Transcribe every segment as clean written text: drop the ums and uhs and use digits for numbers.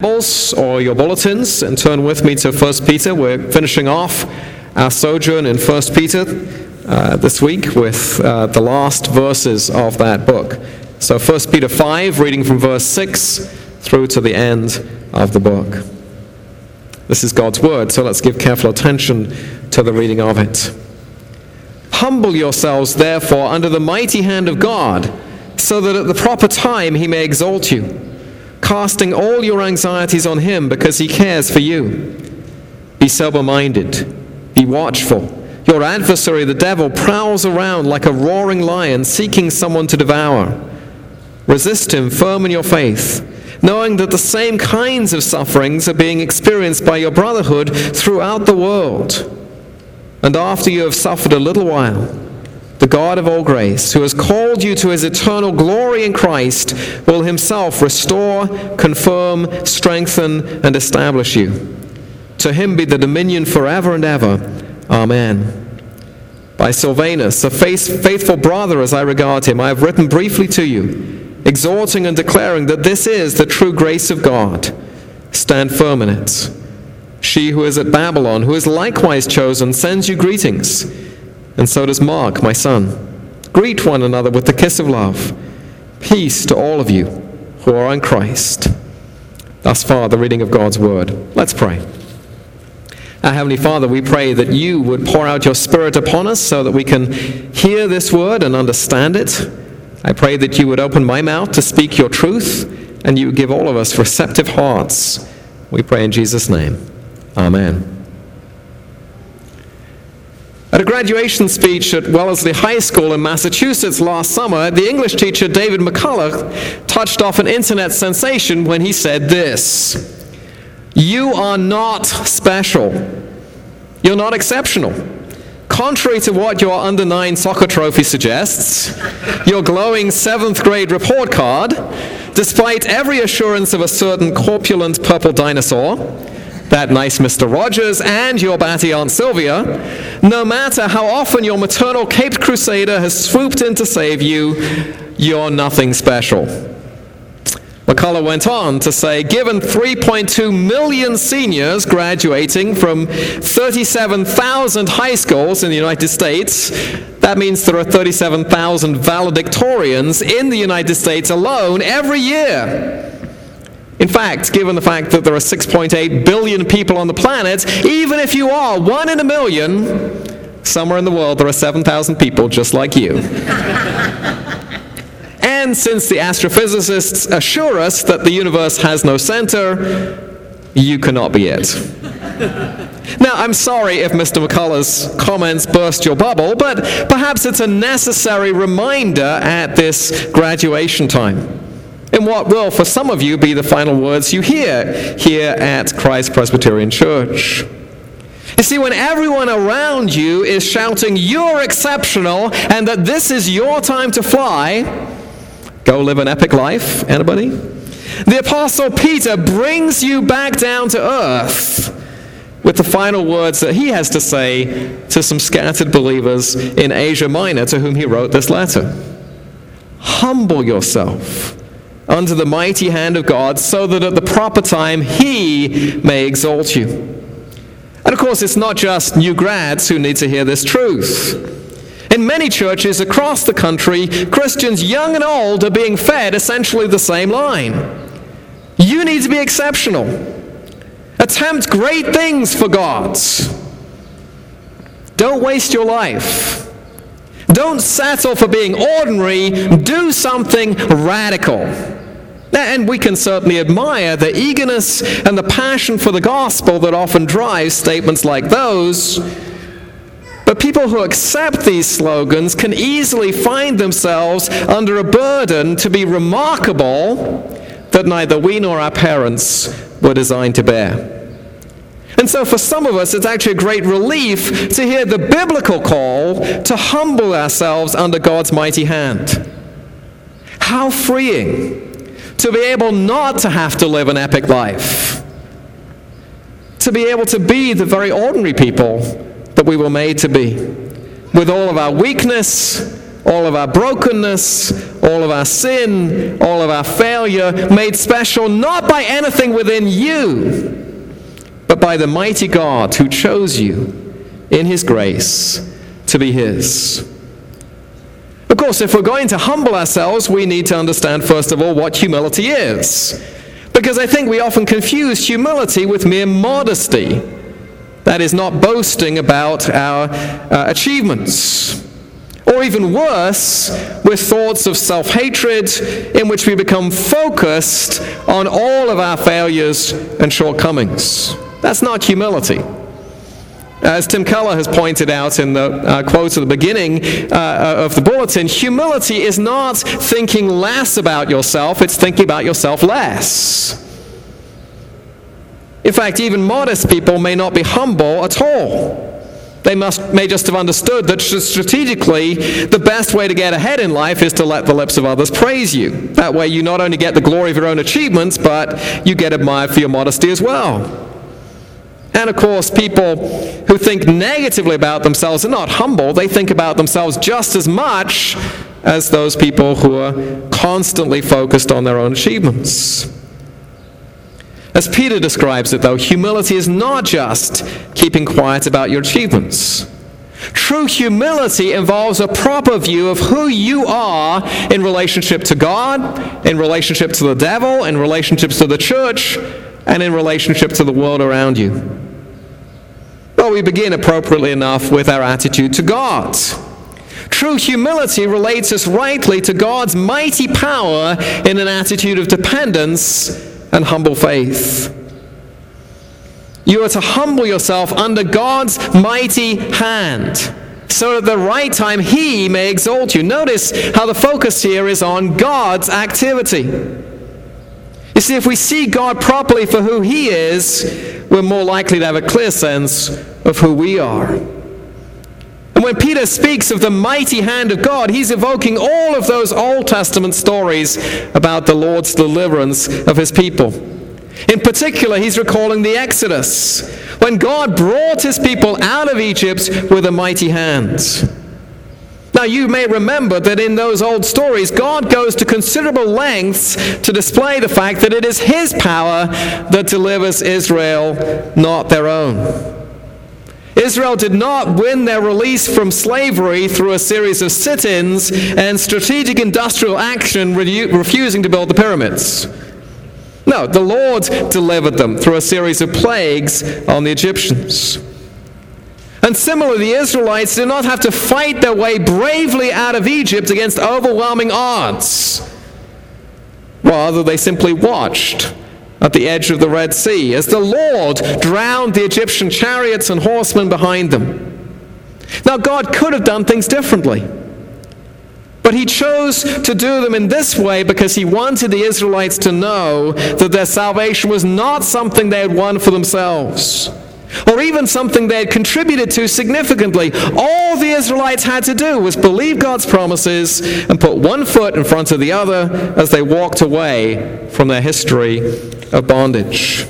Bibles or your bulletins and turn with me to 1 Peter. We're finishing off our sojourn in 1 Peter this week with the last verses of that book. So 1 Peter 5, reading from verse 6 through to the end of the book. This is God's word, so let's give careful attention to the reading of it. Humble yourselves, therefore, under the mighty hand of God, so that at the proper time he may exalt you, casting all your anxieties on him because he cares for you. Be sober-minded, be watchful. Your adversary, the devil, prowls around like a roaring lion, seeking someone to devour. Resist him, firm in your faith, knowing that the same kinds of sufferings are being experienced by your brotherhood throughout the world. And after you have suffered a little while, the God of all grace, who has called you to his eternal glory in Christ, will himself restore, confirm, strengthen, and establish you. To him be the dominion forever and ever. Amen. By Silvanus, a faithful brother as I regard him, I have written briefly to you, exhorting and declaring that this is the true grace of God. Stand firm in it. She who is at Babylon, who is likewise chosen, sends you greetings. And so does Mark, my son. Greet one another with the kiss of love. Peace to all of you who are in Christ. Thus far, the reading of God's word. Let's pray. Our Heavenly Father, we pray that you would pour out your Spirit upon us so that we can hear this word and understand it. I pray that you would open my mouth to speak your truth, and you would give all of us receptive hearts. We pray in Jesus' name. Amen. At a graduation speech at Wellesley High School in Massachusetts last summer, the English teacher David McCullough touched off an internet sensation when he said this: "You are not special. You're not exceptional. Contrary to what your under-9 soccer trophy suggests, your glowing 7th grade report card, despite every assurance of a certain corpulent purple dinosaur, that nice Mr. Rogers, and your batty Aunt Sylvia, no matter how often your maternal caped crusader has swooped in to save you, you're nothing special." McCullough went on to say, given 3.2 million seniors graduating from 37,000 high schools in the United States, that means there are 37,000 valedictorians in the United States alone every year. In fact, given the fact that there are 6.8 billion people on the planet, even if you are 1 in a million, somewhere in the world there are 7,000 people just like you. And since the astrophysicists assure us that the universe has no center, you cannot be it. Now, I'm sorry if Mr. McCullough's comments burst your bubble, but perhaps it's a necessary reminder at this graduation time, in what will, for some of you, be the final words you hear here at Christ Presbyterian Church. You see, when everyone around you is shouting, "You're exceptional," and that this is your time to fly, go live an epic life, anybody? The Apostle Peter brings you back down to earth with the final words that he has to say to some scattered believers in Asia Minor to whom he wrote this letter. Humble yourself under the mighty hand of God, so that at the proper time he may exalt you. And of course, it's not just new grads who need to hear this truth. In many churches across the country, Christians young and old are being fed essentially the same line. You need to be exceptional. Attempt great things for God. Don't waste your life. Don't settle for being ordinary. Do something radical. And we can certainly admire the eagerness and the passion for the gospel that often drives statements like those. But people who accept these slogans can easily find themselves under a burden to be remarkable that neither we nor our parents were designed to bear. And so for some of us, it's actually a great relief to hear the biblical call to humble ourselves under God's mighty hand. How freeing to be able not to have to live an epic life, to be able to be the very ordinary people that we were made to be, with all of our weakness all of our brokenness, all of our sin, all of our failure, made special not by anything within you, but by the mighty God who chose you in his grace to be his. Of course, if we're going to humble ourselves, we need to understand, first of all, what humility is. Because I think we often confuse humility with mere modesty. That is, not boasting about our achievements. Or even worse, with thoughts of self-hatred in which we become focused on all of our failures and shortcomings. That's not humility. As Tim Keller has pointed out in the quote at the beginning of the bulletin, humility is not thinking less about yourself, it's thinking about yourself less. In fact, even modest people may not be humble at all. They may just have understood that strategically the best way to get ahead in life is to let the lips of others praise you. That way you not only get the glory of your own achievements, but you get admired for your modesty as well. And of course, people who think negatively about themselves are not humble. They think about themselves just as much as those people who are constantly focused on their own achievements. As Peter describes it, though, humility is not just keeping quiet about your achievements. True humility involves a proper view of who you are in relationship to God, in relationship to the devil, in relationship to the church, and in relationship to the world around you. Well, we begin appropriately enough with our attitude to God. True humility relates us rightly to God's mighty power in an attitude of dependence and humble faith. You are to humble yourself under God's mighty hand, so at the right time he may exalt you. Notice how the focus here is on God's activity. You see, if we see God properly for who he is, we're more likely to have a clear sense of who we are. And when Peter speaks of the mighty hand of God, he's evoking all of those Old Testament stories about the Lord's deliverance of his people. In particular, he's recalling the Exodus, when God brought his people out of Egypt with a mighty hand. Now, you may remember that in those old stories, God goes to considerable lengths to display the fact that it is his power that delivers Israel, not their own. Israel did not win their release from slavery through a series of sit-ins and strategic industrial action refusing to build the pyramids. No, the Lord delivered them through a series of plagues on the Egyptians. And similarly, the Israelites did not have to fight their way bravely out of Egypt against overwhelming odds. Rather, they simply watched at the edge of the Red Sea as the Lord drowned the Egyptian chariots and horsemen behind them. Now, God could have done things differently, but he chose to do them in this way because he wanted the Israelites to know that their salvation was not something they had won for themselves, or even something they had contributed to significantly. All the Israelites had to do was believe God's promises and put one foot in front of the other as they walked away from their history of bondage.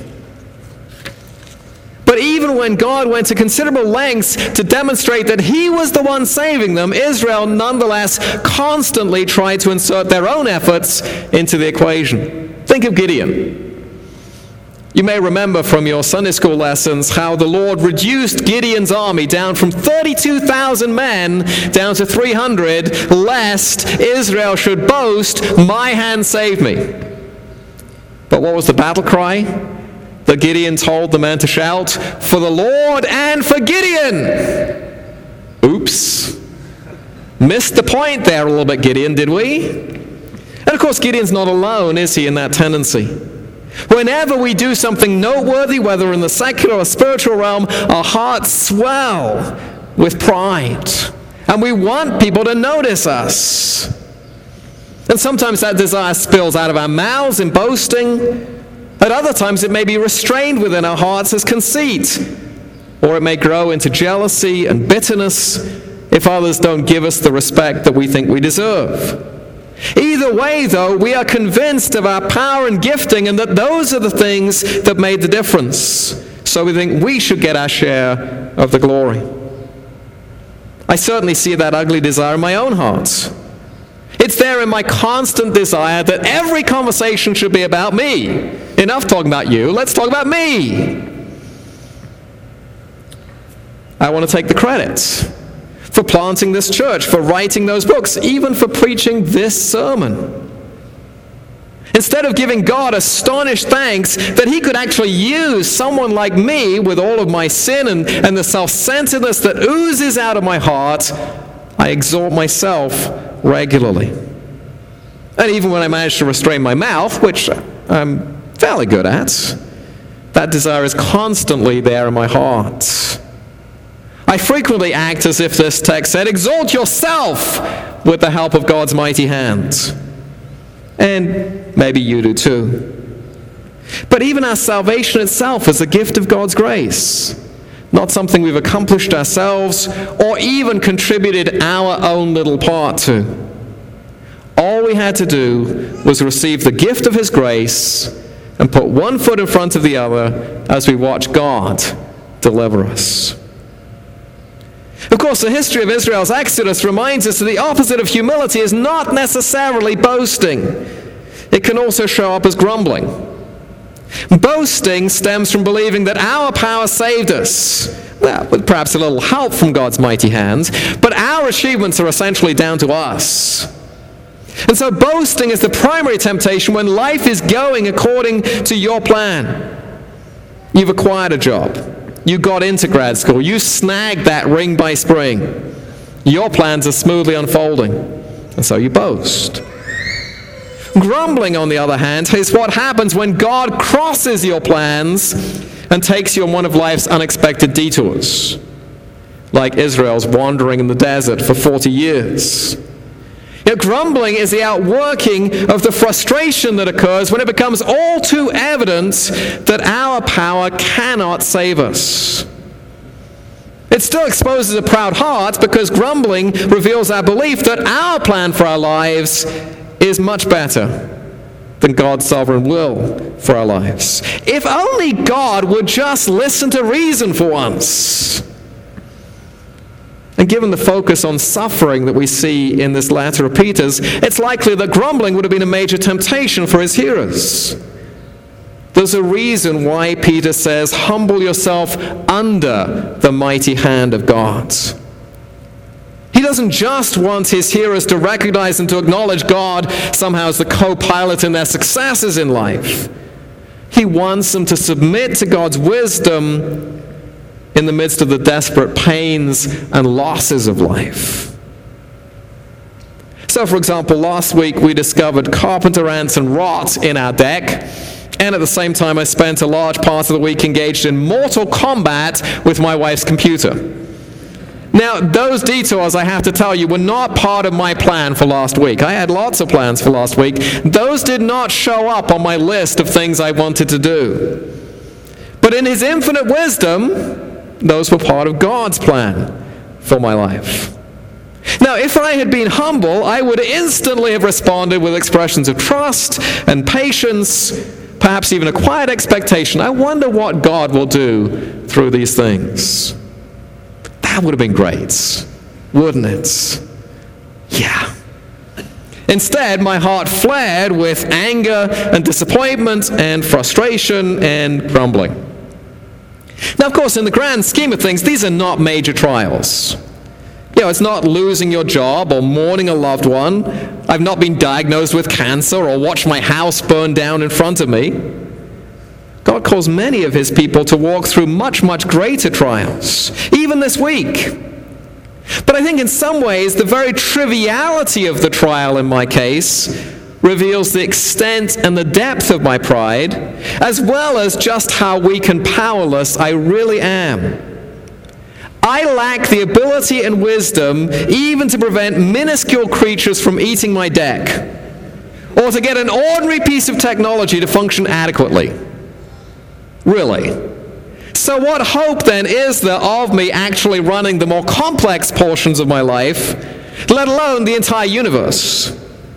But even when God went to considerable lengths to demonstrate that he was the one saving them, Israel nonetheless constantly tried to insert their own efforts into the equation. Think of Gideon. You may remember from your Sunday school lessons how the Lord reduced Gideon's army down from 32,000 men down to 300, lest Israel should boast, "My hand saved me." But what was the battle cry that Gideon told the men to shout? "For the Lord and for Gideon." Oops. Missed the point there a little bit, Gideon, did we? And of course, Gideon's not alone, is he, in that tendency? Whenever we do something noteworthy, whether in the secular or spiritual realm, our hearts swell with pride, and we want people to notice us. And sometimes that desire spills out of our mouths in boasting. At other times it may be restrained within our hearts as conceit, or it may grow into jealousy and bitterness if others don't give us the respect that we think we deserve. Either way, though, we are convinced of our power and gifting and that those are the things that made the difference. So we think we should get our share of the glory. I certainly see that ugly desire in my own heart. It's there in my constant desire that every conversation should be about me. Enough talking about you, let's talk about me. I want to take the credit for planting this church, for writing those books, even for preaching this sermon. Instead of giving God astonished thanks that he could actually use someone like me with all of my sin and the self-centeredness that oozes out of my heart, I exhort myself regularly. And even when I manage to restrain my mouth, which I'm fairly good at, that desire is constantly there in my heart. I frequently act as if this text said, exalt yourself with the help of God's mighty hand. And maybe you do too. But even our salvation itself is a gift of God's grace, not something we've accomplished ourselves or even contributed our own little part to. All we had to do was receive the gift of his grace and put one foot in front of the other as we watch God deliver us. Of course, the history of Israel's exodus reminds us that the opposite of humility is not necessarily boasting. It can also show up as grumbling. Boasting stems from believing that our power saved us, well, with perhaps a little help from God's mighty hand, but our achievements are essentially down to us. And so boasting is the primary temptation when life is going according to your plan. You've acquired a job. You got into grad school. You snagged that ring by spring. Your plans are smoothly unfolding. And so you boast. Grumbling, on the other hand, is what happens when God crosses your plans and takes you on one of life's unexpected detours, like Israel's wandering in the desert for 40 years. Grumbling is the outworking of the frustration that occurs when it becomes all too evident that our power cannot save us. It still exposes a proud heart because grumbling reveals our belief that our plan for our lives is much better than God's sovereign will for our lives. If only God would just listen to reason for once. And given the focus on suffering that we see in this letter of Peter's, it's likely that grumbling would have been a major temptation for his hearers. There's a reason why Peter says, humble yourself under the mighty hand of God. He doesn't just want his hearers to recognize and to acknowledge God somehow as the co-pilot in their successes in life. He wants them to submit to God's wisdom in the midst of the desperate pains and losses of life. So, for example, last week we discovered carpenter ants and rot in our deck, and at the same time I spent a large part of the week engaged in mortal combat with my wife's computer. Now, those detours, I have to tell you, were not part of my plan for last week. I had lots of plans for last week. Those did not show up on my list of things I wanted to do. But in his infinite wisdom, those were part of God's plan for my life. Now, if I had been humble, I would instantly have responded with expressions of trust and patience, perhaps even a quiet expectation. I wonder what God will do through these things. That would have been great, wouldn't it? Yeah. Instead, my heart flared with anger and disappointment and frustration and grumbling. Now, of course, in the grand scheme of things, these are not major trials. It's not losing your job or mourning a loved one. I've not been diagnosed with cancer or watched my house burn down in front of me. God calls many of his people to walk through much, much greater trials, even this week. But I think in some ways, the very triviality of the trial in my case reveals the extent and the depth of my pride, as well as just how weak and powerless I really am. I lack the ability and wisdom even to prevent minuscule creatures from eating my deck, or to get an ordinary piece of technology to function adequately. Really. So what hope then is there of me actually running the more complex portions of my life, let alone the entire universe?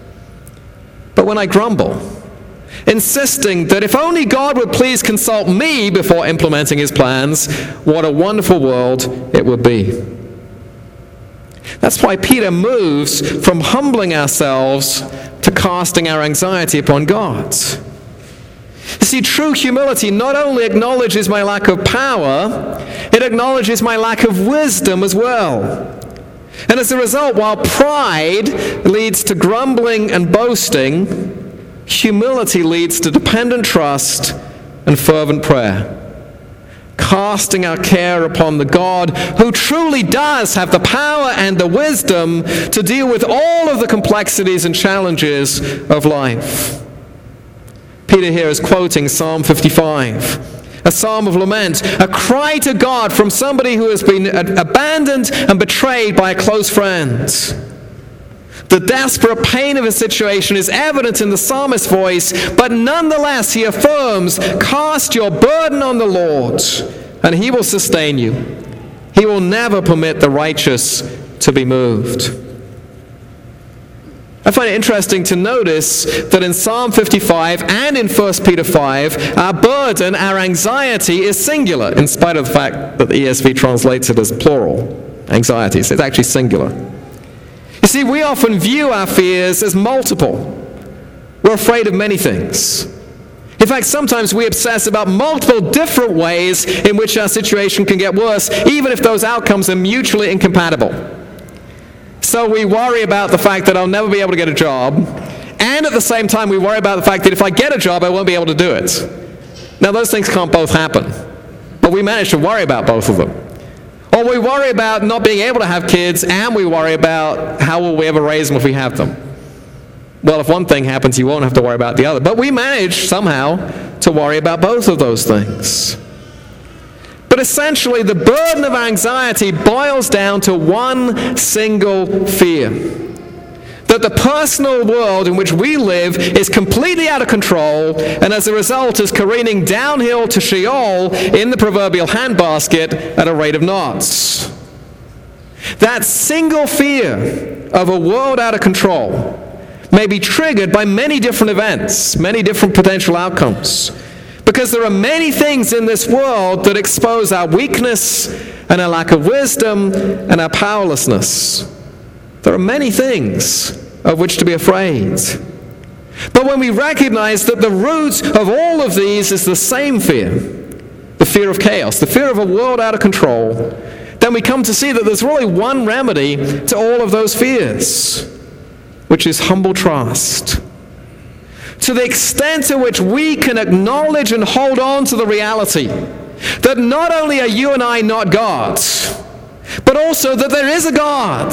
But when I grumble, insisting that if only God would please consult me before implementing his plans, what a wonderful world it would be. That's why Peter moves from humbling ourselves to casting our anxiety upon God. You see, true humility not only acknowledges my lack of power, it acknowledges my lack of wisdom as well. And as a result, while pride leads to grumbling and boasting, humility leads to dependent trust and fervent prayer. Casting our care upon the God who truly does have the power and the wisdom to deal with all of the complexities and challenges of life. Peter here is quoting Psalm 55, a psalm of lament, a cry to God from somebody who has been abandoned and betrayed by a close friend. The desperate pain of his situation is evident in the psalmist's voice, but nonetheless he affirms, "Cast your burden on the Lord, and he will sustain you. He will never permit the righteous to be moved." I find it interesting to notice that in Psalm 55 and in 1 Peter 5, our burden, our anxiety is singular, in spite of the fact that the ESV translates it as plural, anxieties. It's actually singular. You see, we often view our fears as multiple. We're afraid of many things. In fact, sometimes we obsess about multiple different ways in which our situation can get worse, even if those outcomes are mutually incompatible. So we worry about the fact that I'll never be able to get a job, and at the same time we worry about the fact that if I get a job, I won't be able to do it. Now, those things can't both happen, but we manage to worry about both of them. Or we worry about not being able to have kids, and we worry about how will we ever raise them if we have them. Well, if one thing happens, you won't have to worry about the other. But we manage somehow to worry about both of those things. But essentially, the burden of anxiety boils down to one single fear: that the personal world in which we live is completely out of control, and as a result is careening downhill to Sheol in the proverbial handbasket at a rate of knots. That single fear of a world out of control may be triggered by many different events, many different potential outcomes, because there are many things in this world that expose our weakness and our lack of wisdom and our powerlessness. There are many things of which to be afraid. But when we recognize that the root of all of these is the same fear, the fear of chaos, the fear of a world out of control, then we come to see that there's really one remedy to all of those fears, which is humble trust. To the extent to which we can acknowledge and hold on to the reality that not only are you and I not God, but also that there is a God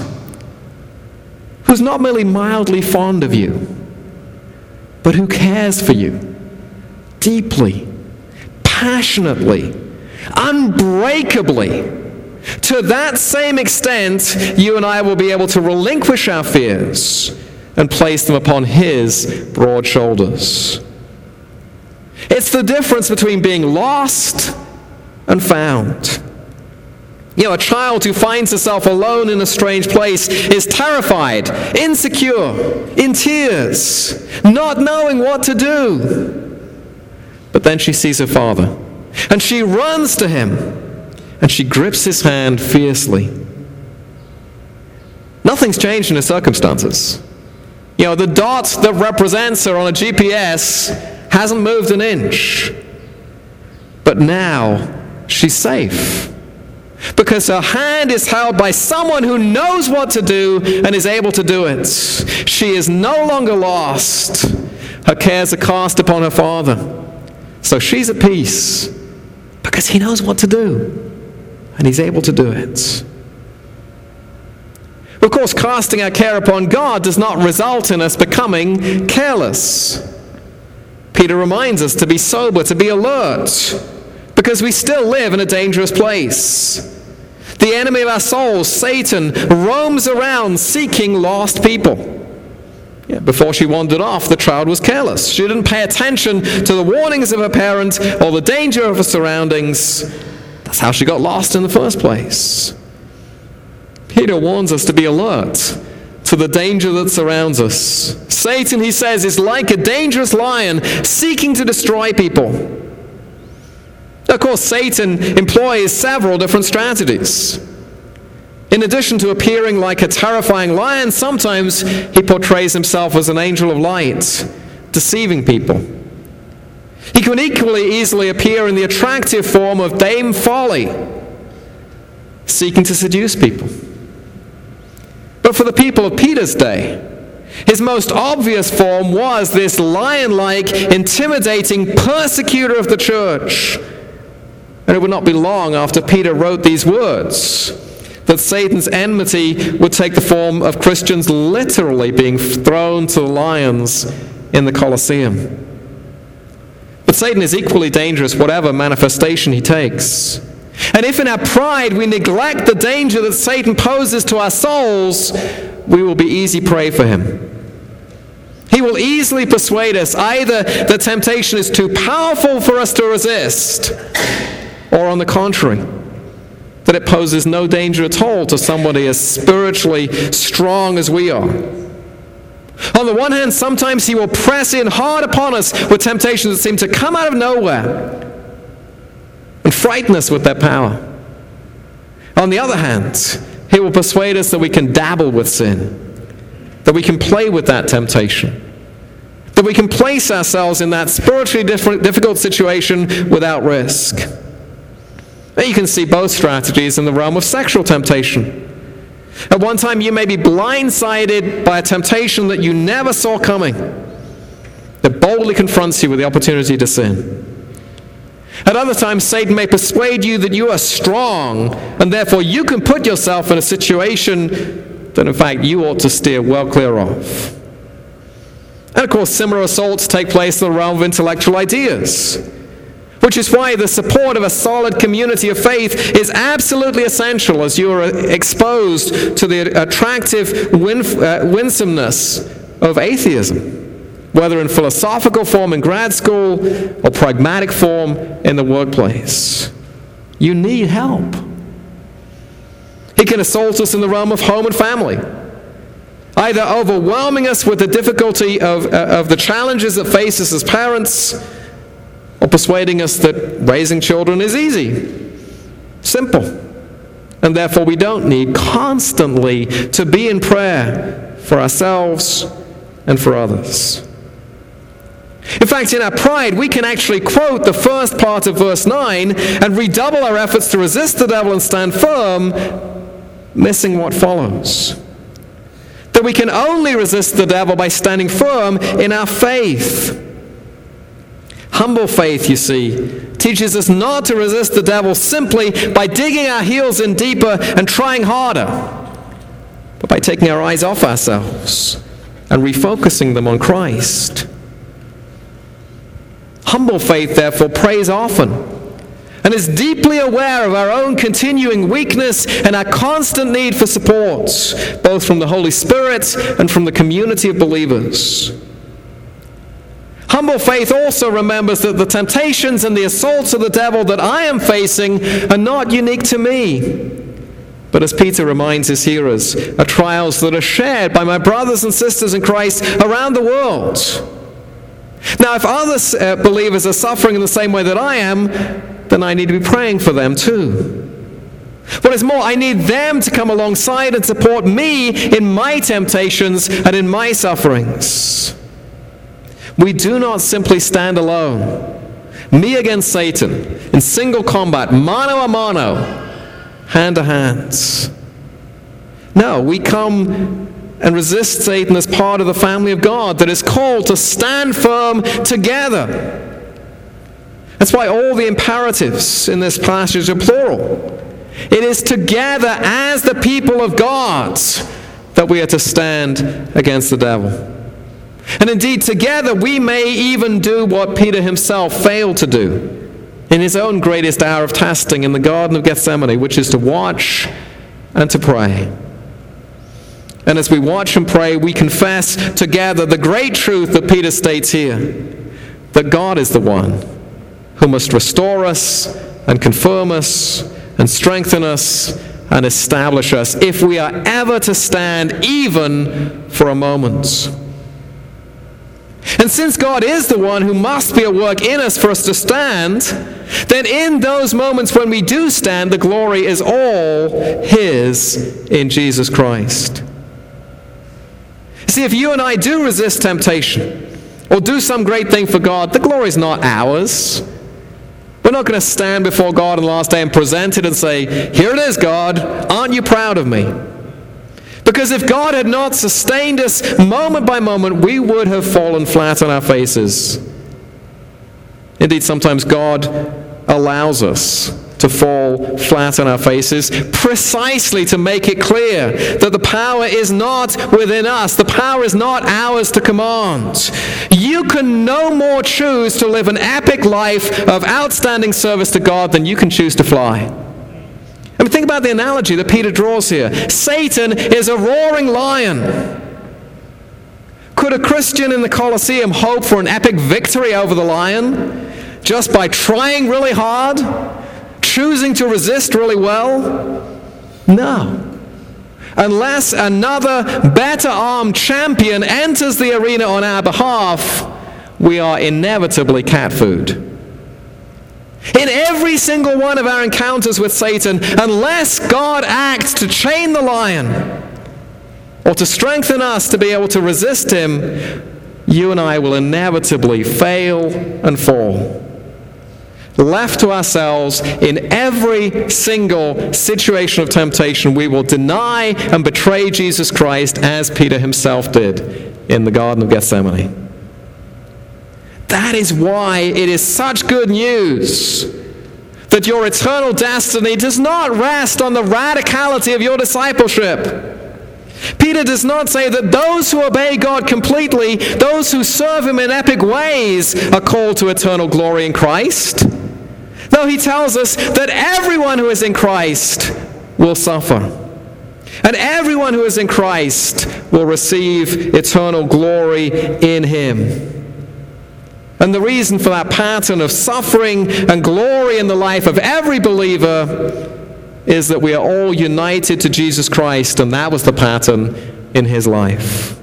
who's not merely mildly fond of you, but who cares for you deeply, passionately, unbreakably. To that same extent, you and I will be able to relinquish our fears and place them upon his broad shoulders. It's the difference between being lost and found. You know, a child who finds herself alone in a strange place is terrified, insecure, in tears, not knowing what to do. But then she sees her father, and she runs to him, and she grips his hand fiercely. Nothing's changed in her circumstances. You know, the dot that represents her on a GPS hasn't moved an inch. But now she's safe, because her hand is held by someone who knows what to do and is able to do it. She is no longer lost. Her cares are cast upon her father. So she's at peace, because he knows what to do, and he's able to do it. Of course, casting our care upon God does not result in us becoming careless. Peter reminds us to be sober, to be alert, because we still live in a dangerous place. The enemy of our souls, Satan, roams around seeking lost people. Before she wandered off, the child was careless. She didn't pay attention to the warnings of her parent or the danger of her surroundings. That's how she got lost in the first place. Peter warns us to be alert to the danger that surrounds us. Satan, he says, is like a dangerous lion seeking to destroy people. Of course, Satan employs several different strategies. In addition to appearing like a terrifying lion, sometimes he portrays himself as an angel of light, deceiving people. He can equally easily appear in the attractive form of Dame Folly, seeking to seduce people. But for the people of Peter's day, his most obvious form was this lion-like, intimidating persecutor of the church. And it would not be long after Peter wrote these words that Satan's enmity would take the form of Christians literally being thrown to the lions in the Colosseum. But Satan is equally dangerous whatever manifestation he takes. And if in our pride we neglect the danger that Satan poses to our souls, we will be easy prey for him. He will easily persuade us either that temptation is too powerful for us to resist, or on the contrary, that it poses no danger at all to somebody as spiritually strong as we are. On the one hand, sometimes he will press in hard upon us with temptations that seem to come out of nowhere and frighten us with their power. On the other hand, he will persuade us that we can dabble with sin, that we can play with that temptation, that we can place ourselves in that spiritually difficult situation without risk. Now you can see both strategies in the realm of sexual temptation. At one time, you may be blindsided by a temptation that you never saw coming, that boldly confronts you with the opportunity to sin. At other times, Satan may persuade you that you are strong, and therefore you can put yourself in a situation that, in fact, you ought to steer well clear of. And, of course, similar assaults take place in the realm of intellectual ideas, which is why the support of a solid community of faith is absolutely essential as you are exposed to the attractive winsomeness of atheism, whether in philosophical form in grad school or pragmatic form in the workplace. You need help. He can assault us in the realm of home and family, either overwhelming us with the difficulty of the challenges that face us as parents, or persuading us that raising children is easy, simple, and therefore we don't need constantly to be in prayer for ourselves and for others. In fact, in our pride, we can actually quote the first part of verse 9 and redouble our efforts to resist the devil and stand firm, missing what follows. That we can only resist the devil by standing firm in our faith. Humble faith, you see, teaches us not to resist the devil simply by digging our heels in deeper and trying harder, but by taking our eyes off ourselves and refocusing them on Christ. Humble faith, therefore, prays often and is deeply aware of our own continuing weakness and our constant need for support, both from the Holy Spirit and from the community of believers. Humble faith also remembers that the temptations and the assaults of the devil that I am facing are not unique to me, but as Peter reminds his hearers, are trials that are shared by my brothers and sisters in Christ around the world. Now, if other believers are suffering in the same way that I am, then I need to be praying for them too. What is more, I need them to come alongside and support me in my temptations and in my sufferings. We do not simply stand alone, me against Satan, in single combat, mano a mano, hand to hand. No, we come and resist Satan as part of the family of God that is called to stand firm together. That's why all the imperatives in this passage are plural. It is together as the people of God that we are to stand against the devil. And indeed, together we may even do what Peter himself failed to do in his own greatest hour of testing in the Garden of Gethsemane, which is to watch and to pray. And as we watch and pray, we confess together the great truth that Peter states here, that God is the one who must restore us and confirm us and strengthen us and establish us if we are ever to stand even for a moment. And since God is the one who must be at work in us for us to stand, then in those moments when we do stand, the glory is all His in Jesus Christ. See, if you and I do resist temptation or do some great thing for God, the glory is not ours. We're not going to stand before God on the last day and present it and say, "Here it is, God, aren't you proud of me?" Because if God had not sustained us moment by moment, we would have fallen flat on our faces. Indeed, sometimes God allows us to fall flat on our faces precisely to make it clear that the power is not within us. The power is not ours to command. You can no more choose to live an epic life of outstanding service to God than you can choose to fly. I mean, think about the analogy that Peter draws here. Satan is a roaring lion. Could a Christian in the Colosseum hope for an epic victory over the lion just by trying really hard, choosing to resist really well? No. Unless another better armed champion enters the arena on our behalf, we are inevitably cat food. In every single one of our encounters with Satan, unless God acts to chain the lion or to strengthen us to be able to resist him, you and I will inevitably fail and fall. Left to ourselves, in every single situation of temptation, we will deny and betray Jesus Christ as Peter himself did in the Garden of Gethsemane. That is why it is such good news that your eternal destiny does not rest on the radicality of your discipleship. Peter does not say that those who obey God completely, those who serve him in epic ways, are called to eternal glory in Christ. No, he tells us that everyone who is in Christ will suffer. And everyone who is in Christ will receive eternal glory in him. And the reason for that pattern of suffering and glory in the life of every believer is that we are all united to Jesus Christ, and that was the pattern in his life.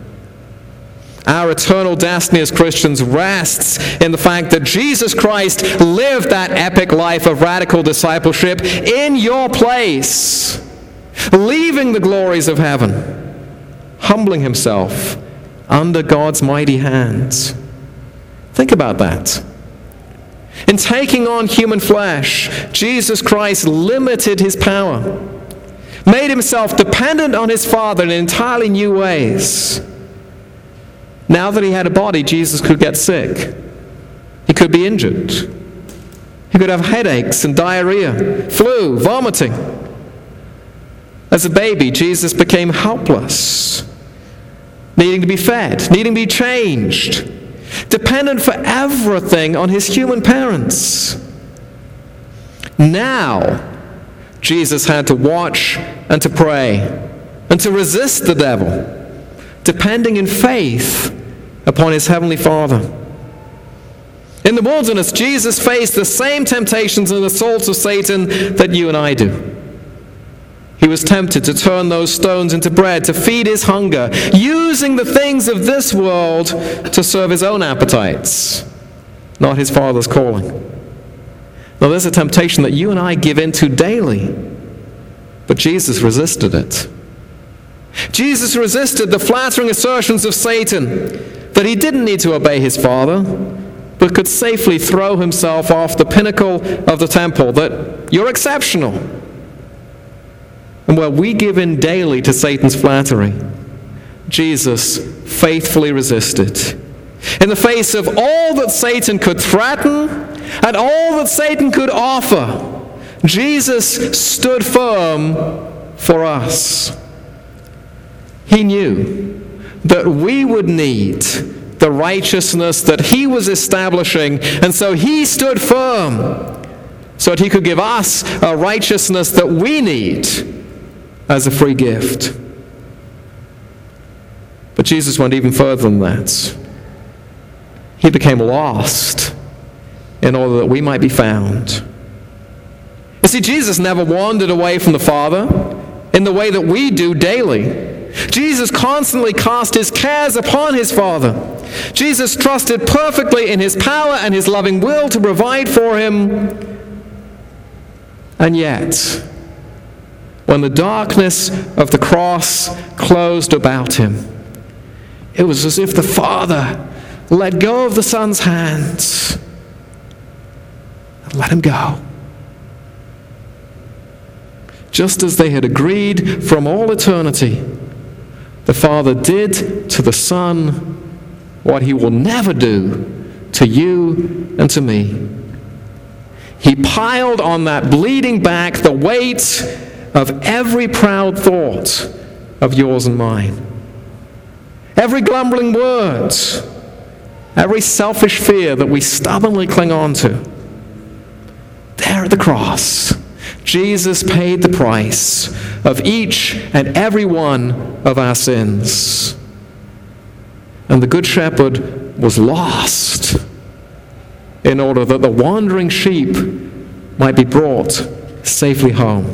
Our eternal destiny as Christians rests in the fact that Jesus Christ lived that epic life of radical discipleship in your place, leaving the glories of heaven, humbling himself under God's mighty hands. Think about that. In taking on human flesh, Jesus Christ limited his power, made himself dependent on his Father in entirely new ways. Now that he had a body, Jesus could get sick. He could be injured. He could have headaches and diarrhea, flu, vomiting. As a baby, Jesus became helpless, needing to be fed, needing to be changed, dependent for everything on his human parents. Now, Jesus had to watch and to pray and to resist the devil, depending in faith upon his heavenly Father. In the wilderness, Jesus faced the same temptations and assaults of Satan that you and I do. He was tempted to turn those stones into bread, to feed his hunger, using the things of this world to serve his own appetites, not his Father's calling. Now, there's a temptation that you and I give into daily, but Jesus resisted it. Jesus resisted the flattering assertions of Satan that he didn't need to obey his Father, but could safely throw himself off the pinnacle of the temple, that you're exceptional. And where we give in daily to Satan's flattery, Jesus faithfully resisted. In the face of all that Satan could threaten and all that Satan could offer, Jesus stood firm for us. He knew that we would need the righteousness that he was establishing, and so he stood firm so that he could give us a righteousness that we need as a free gift. But Jesus went even further than that. He became lost in order that we might be found. You see, Jesus never wandered away from the Father in the way that we do daily. Jesus constantly cast his cares upon his Father. Jesus trusted perfectly in his power and his loving will to provide for him. And yet, when the darkness of the cross closed about him, it was as if the Father let go of the Son's hands and let him go. Just as they had agreed from all eternity, the Father did to the Son what he will never do to you and to me. He piled on that bleeding back the weight of every proud thought of yours and mine. Every grumbling word, every selfish fear that we stubbornly cling on to. There at the cross, Jesus paid the price of each and every one of our sins. And the Good Shepherd was lost in order that the wandering sheep might be brought safely home.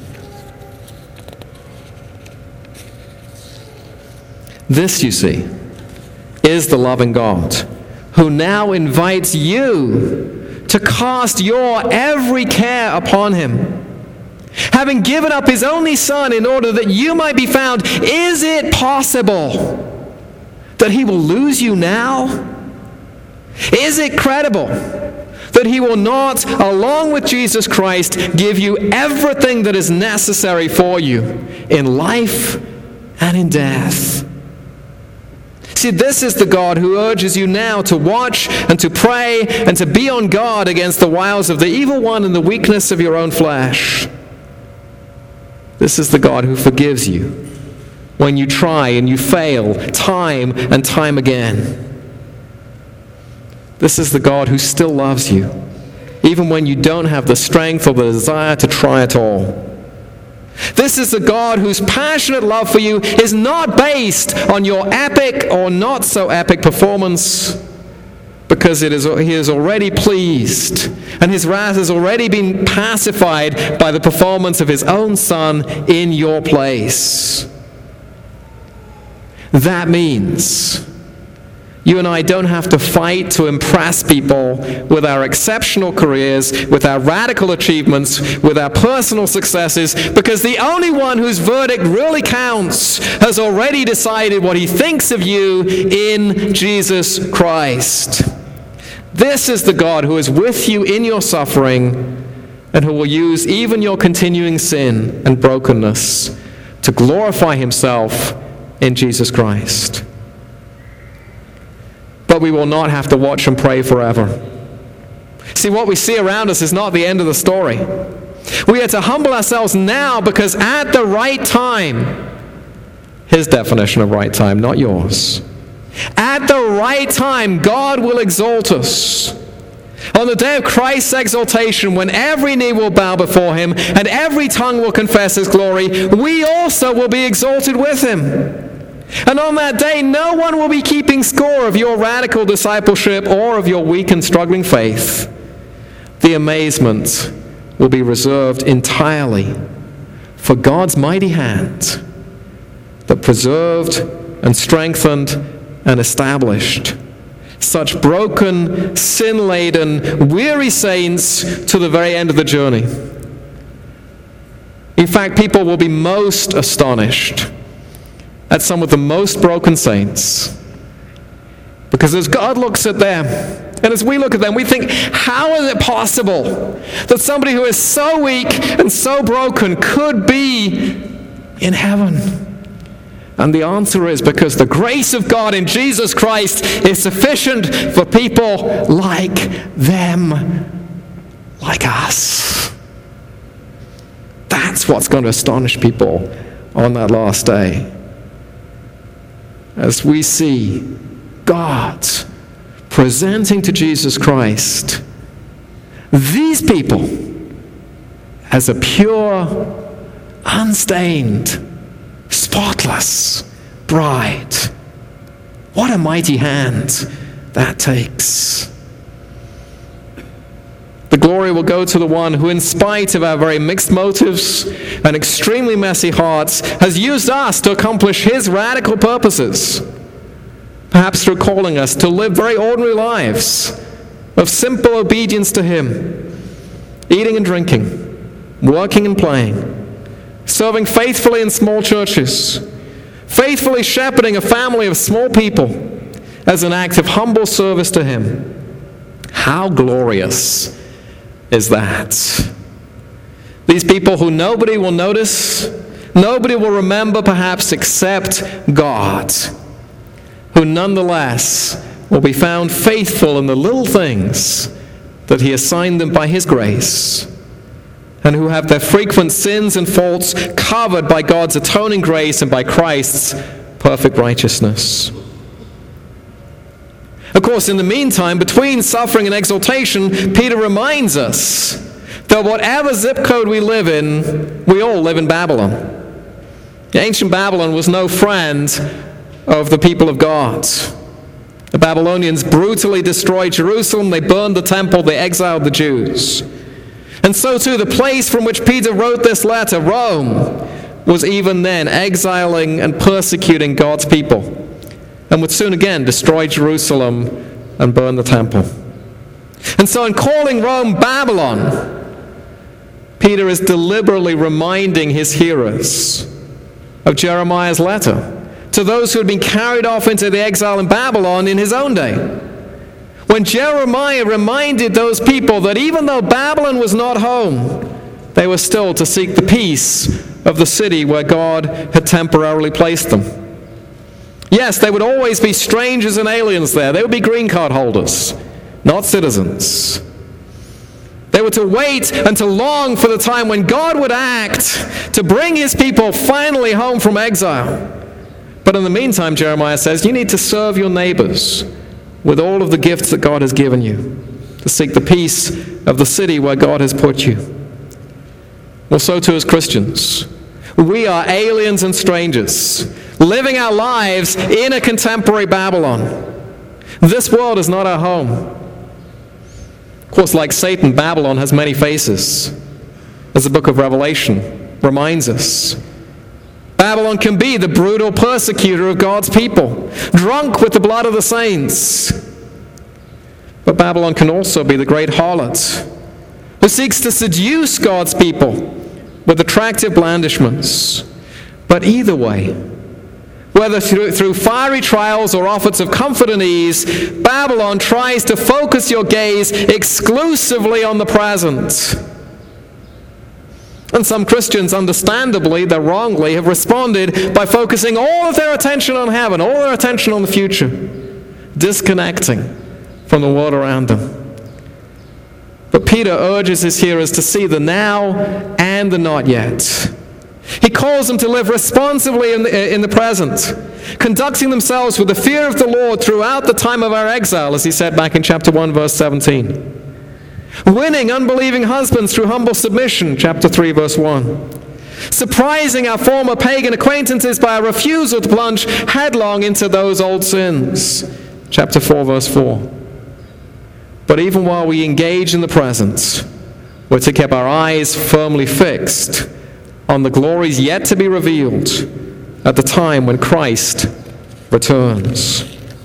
This, you see, is the loving God who now invites you to cast your every care upon him. Having given up his only Son in order that you might be found, is it possible that he will lose you now? Is it credible that he will not, along with Jesus Christ, give you everything that is necessary for you in life and in death? See, this is the God who urges you now to watch and to pray and to be on guard against the wiles of the evil one and the weakness of your own flesh. This is the God who forgives you when you try and you fail time and time again. This is the God who still loves you, even when you don't have the strength or the desire to try at all. This is the God whose passionate love for you is not based on your epic or not so epic performance, because he is already pleased, and his wrath has already been pacified by the performance of his own Son in your place. That means you and I don't have to fight to impress people with our exceptional careers, with our radical achievements, with our personal successes, because the only one whose verdict really counts has already decided what he thinks of you in Jesus Christ. This is the God who is with you in your suffering and who will use even your continuing sin and brokenness to glorify himself in Jesus Christ. But we will not have to watch and pray forever. See, what we see around us is not the end of the story. We are to humble ourselves now, because at the right time, his definition of right time, not yours, at the right time, God will exalt us. On the day of Christ's exaltation, when every knee will bow before him and every tongue will confess his glory, we also will be exalted with him. And on that day, no one will be keeping score of your radical discipleship or of your weak and struggling faith. The amazement will be reserved entirely for God's mighty hand that preserved and strengthened and established such broken, sin-laden, weary saints to the very end of the journey. In fact, people will be most astonished at some of the most broken saints, because as God looks at them, and as we look at them, we think, how is it possible that somebody who is so weak and so broken could be in heaven? And the answer is because the grace of God in Jesus Christ is sufficient for people like them, like us. That's what's going to astonish people on that last day, as we see God presenting to Jesus Christ these people as a pure, unstained, spotless bride. What a mighty hand that takes. The glory will go to the one who, in spite of our very mixed motives and extremely messy hearts, has used us to accomplish his radical purposes, perhaps through calling us to live very ordinary lives of simple obedience to him, eating and drinking, working and playing, serving faithfully in small churches, faithfully shepherding a family of small people as an act of humble service to Him. How glorious is that? These people who nobody will notice, nobody will remember perhaps except God, who nonetheless will be found faithful in the little things that He assigned them by His grace, and who have their frequent sins and faults covered by God's atoning grace and by Christ's perfect righteousness. Of course, in the meantime, between suffering and exaltation, Peter reminds us that whatever zip code we live in, we all live in Babylon. Ancient Babylon was no friend of the people of God. The Babylonians brutally destroyed Jerusalem, they burned the temple, they exiled the Jews. And so too, the place from which Peter wrote this letter, Rome, was even then exiling and persecuting God's people, and would soon again destroy Jerusalem and burn the temple. And so in calling Rome Babylon, Peter is deliberately reminding his hearers of Jeremiah's letter to those who had been carried off into the exile in Babylon in his own day. When Jeremiah reminded those people that even though Babylon was not home, they were still to seek the peace of the city where God had temporarily placed them. Yes, they would always be strangers and aliens there. They would be green card holders, not citizens. They were to wait and to long for the time when God would act to bring His people finally home from exile. But in the meantime, Jeremiah says, you need to serve your neighbors with all of the gifts that God has given you, to seek the peace of the city where God has put you. Well, so too as Christians. We are aliens and strangers, living our lives in a contemporary Babylon. This world is not our home. Of course, like Satan, Babylon has many faces, as the book of Revelation reminds us. Babylon can be the brutal persecutor of God's people, drunk with the blood of the saints. But Babylon can also be the great harlot, who seeks to seduce God's people with attractive blandishments. But either way, whether through fiery trials or offers of comfort and ease, Babylon tries to focus your gaze exclusively on the present. And some Christians, understandably, though wrongly, have responded by focusing all of their attention on heaven, all their attention on the future, disconnecting from the world around them. But Peter urges his hearers to see the now and the not yet. He calls them to live responsibly in the present, conducting themselves with the fear of the Lord throughout the time of our exile, as he said back in chapter 1, verse 17. Winning unbelieving husbands through humble submission, chapter 3, verse 1. Surprising our former pagan acquaintances by a refusal to plunge headlong into those old sins, chapter 4, verse 4. But even while we engage in the present, we're to keep our eyes firmly fixed on the glories yet to be revealed at the time when Christ returns.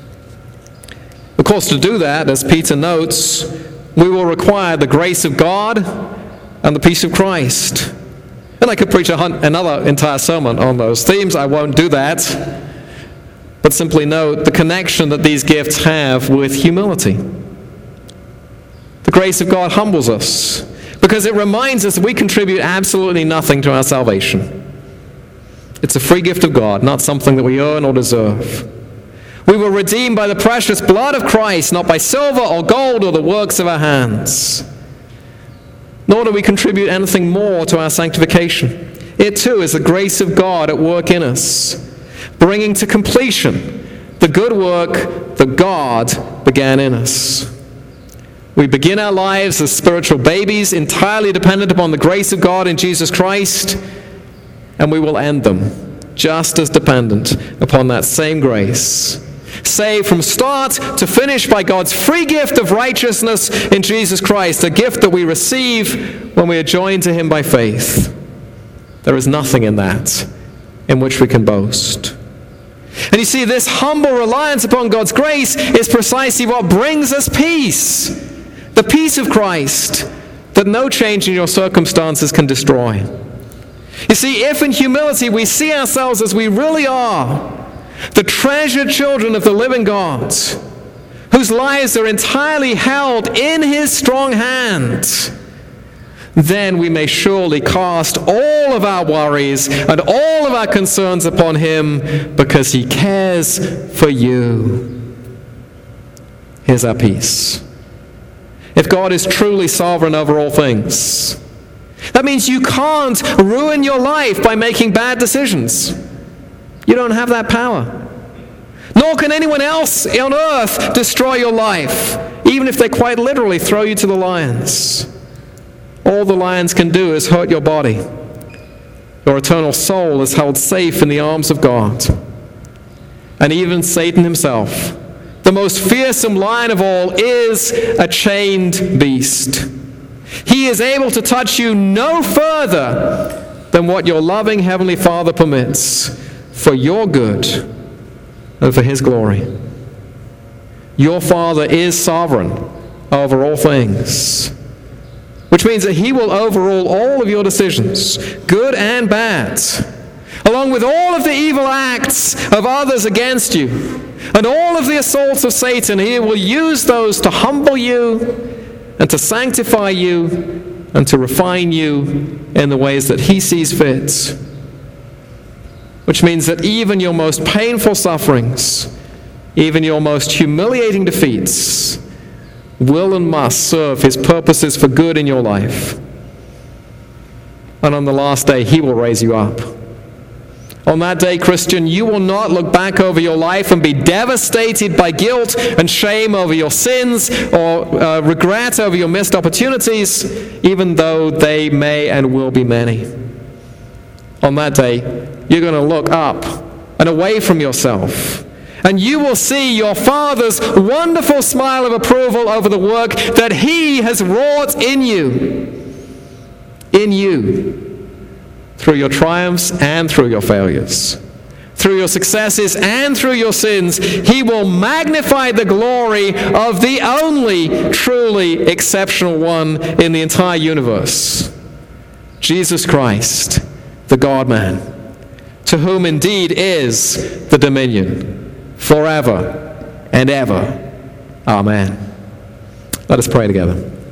Of course, to do that, as Peter notes, we will require the grace of God and the peace of Christ. And I could preach another entire sermon on those themes. I won't do that. But simply note the connection that these gifts have with humility. The grace of God humbles us because it reminds us that we contribute absolutely nothing to our salvation. It's a free gift of God, not something that we earn or deserve. We were redeemed by the precious blood of Christ, not by silver or gold or the works of our hands. Nor do we contribute anything more to our sanctification. It too is the grace of God at work in us, bringing to completion the good work that God began in us. We begin our lives as spiritual babies, entirely dependent upon the grace of God in Jesus Christ, and we will end them just as dependent upon that same grace, saved from start to finish by God's free gift of righteousness in Jesus Christ, a gift that we receive when we are joined to Him by faith. There is nothing in that in which we can boast. And you see, this humble reliance upon God's grace is precisely what brings us peace. The peace of Christ, that no change in your circumstances can destroy. You see, if in humility we see ourselves as we really are, the treasured children of the living God, whose lives are entirely held in His strong hand, then we may surely cast all of our worries and all of our concerns upon Him, because He cares for you. Here's our peace. If God is truly sovereign over all things, that means you can't ruin your life by making bad decisions. You don't have that power. Nor can anyone else on earth destroy your life, even if they quite literally throw you to the lions. All the lions can do is hurt your body. Your eternal soul is held safe in the arms of God. And even Satan himself, the most fearsome lion of all, is a chained beast. He is able to touch you no further than what your loving Heavenly Father permits for your good and for His glory. Your Father is sovereign over all things, which means that He will overrule all of your decisions, good and bad, along with all of the evil acts of others against you, and all of the assaults of Satan. He will use those to humble you and to sanctify you and to refine you in the ways that He sees fit. Which means that even your most painful sufferings, even your most humiliating defeats, will and must serve His purposes for good in your life. And on the last day, He will raise you up. On that day, Christian, you will not look back over your life and be devastated by guilt and shame over your sins, or regret over your missed opportunities, even though they may and will be many. On that day, you're going to look up and away from yourself, and you will see your Father's wonderful smile of approval over the work that He has wrought in you, through your triumphs and through your failures, through your successes and through your sins. He will magnify the glory of the only truly exceptional one in the entire universe, Jesus Christ, the God-man, to whom indeed is the dominion forever and ever. Amen. Let us pray together.